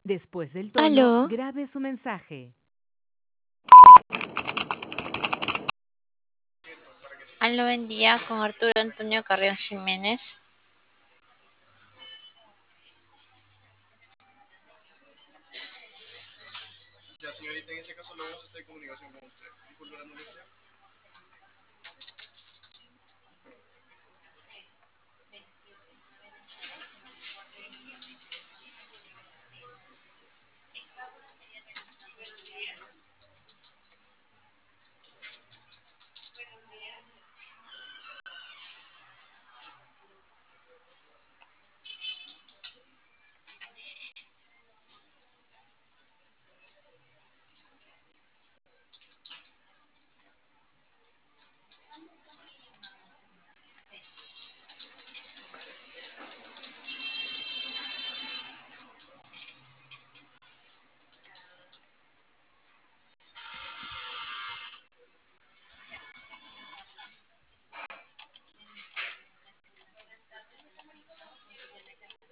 Después del tono, Aló, grabe su mensaje. aló, buen día con Arturo Antonio Carrión Jiménez. Ya, señorita, en ese caso luego se está en comunicación con usted. Disculpe la molestia.